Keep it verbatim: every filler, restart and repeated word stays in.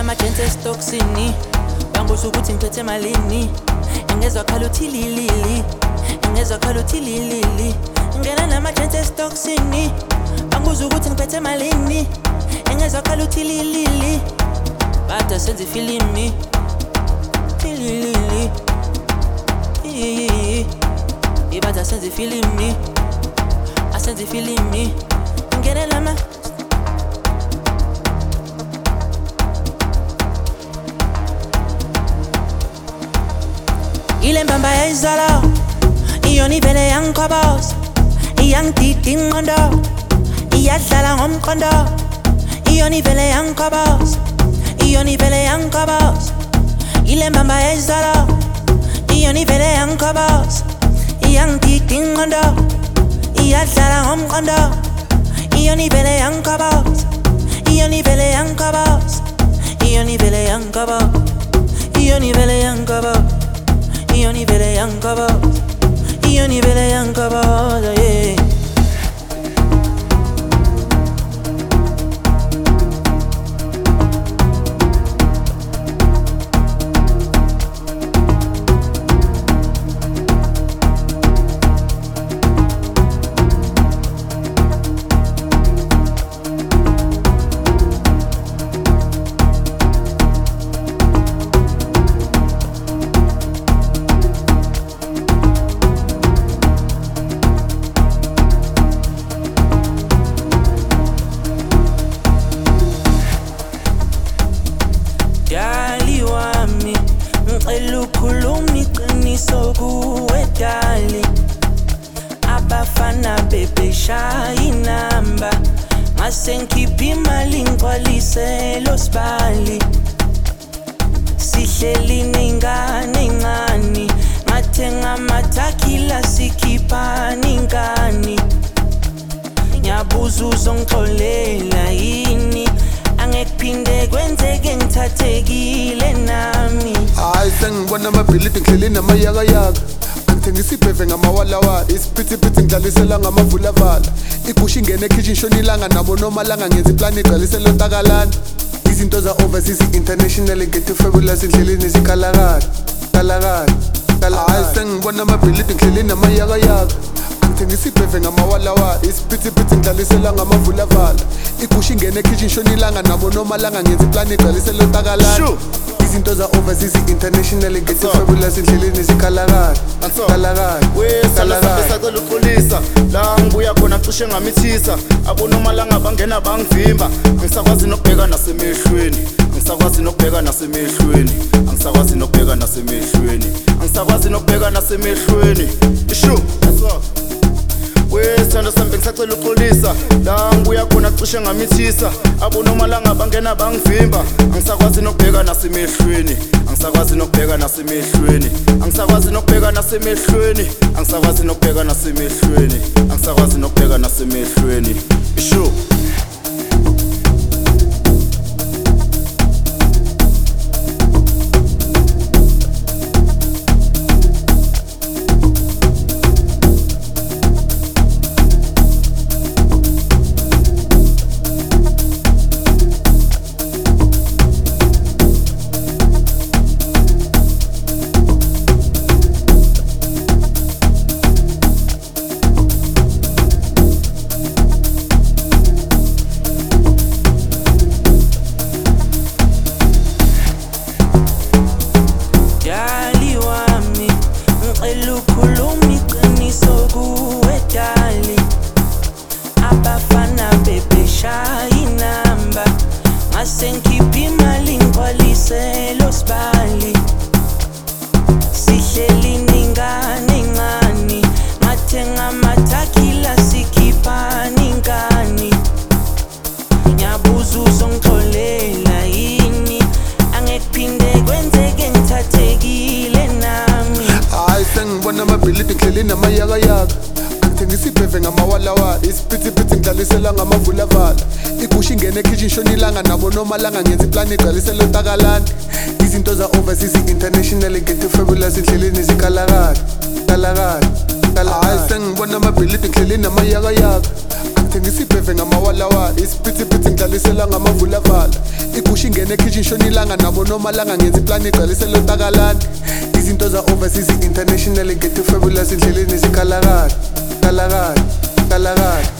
ama-gents estoksini banguza ukuthi ngiphethe malini engezwa khala uthi lilili engezwa khala uthi lilili ngena nama-gents estoksini banguza ukuthi ngiphethe malini engezwa khala uthi lilili bada senza ifilimi lilili ibada senza ifilimi asenza ifilimi ngena nama ile mbamba yayizolo iyona ivele yangikhobos iyangidida ingqondo iyadlala ngomqondo iyona ivele yangikhobos iyona ivele yangikhobos ile mbamba yayizolo iyona ivele yangikhobos iyangidida ingqondo iyadlala ngomqondo iyona ivele yangikhobos iyona ivele yangikhobos iyona ivele yangikhobos iyona ivele yangikhobos iyona ivele yangikhobos iyona ivele yangikhobos yeah. Dali wami ngicela ukhuluma iqiniso kuwe dali abafana bebeshaya inamba ngase ngikhipha imali ngigcwalise lo sibali sihleli nengane encane ngathenga amathakila sikhipha ningani ngiyabuza uzongixolela yini angekuphinde kwenzeke ngithathekile nami hayi sengibona amabhilidi ngihleli namayakayaka angithengisa ibheve ngamawalawala isiphithiphithi ngidlalisela ngamavulavala igusha ingene ekitchen shona ilanga nabo nomalanga ngenza iplani igcwalisela ontakalana izinto za-overseas international ngethe fabulous endleleni zikhalakala kalakala hayi sengibona amabhilidi ngihleli namayakayaka angithengisa ibheve ngamawalawala isiphithiphithi ngidlalisela ngamavulavala igusha ingene ekitchen shona ilanga nabo nomalanga ngenza iplani igcwalisela ontakalana izinto za-overseas international ngethe fabulous endleleni zikhalakala kalakala wesacela uxolisa la ngibuya khona cishe ngamithisa abonomalanga bangena bangivimba angisakwazi nokubheka nasemehlweni angisakwazi nokubheka nasemehlweni angisakwazi nokubheka nasemehlweni angisakwazi nokubheka nasemehlweni ishu wesithando sami ngisacela uxolisa la ngibuya khona cishe ngamithisa abonomalanga bangena bangivimba angisakwazi nokubheka nasemehlweni angisakwazi nokubheka nasemehlweni angisakwazi nokubheka nasemehlweni angisakwazi nokubheka nasemehlweni angisakwazi nokubheka nasemehlweni isho ukhuluma iqiniso kuwe dali abafana bebeshaya inamba ngase ngikhipha imali ngigcwalise lo sibali sihleli ningane encane ngathenga amathakila sikhipha ningani ngiyabuza uzongixolela yini angekuphinde kwenzeke ngithathekile nami hayi sengibona amabhilidi ngihleli namayakayaka angithengisa ibheve ngamawalawala isiphithiphithi ngidlalisela ngamavulavala igusha ingene ekitchen shona ilanga nabo nomalanga ngenza iplani igcwalisela ontakalana izinto za-overseas international ngethe fabulous endleleni zikhalakala kalakala hayi sengibona amabhilidi ngihleli namayakayaka angithengisa ibheve ngamawalawala isiphithiphithi ngidlalisela ngamavulavala igusha ingene ekhishi ishona ilanga nabo nomalanga ngenza iplani igcwalisela otakalani izinto za-overseas international ngethe fabulous endleleni zikhalakala kalakala kalakala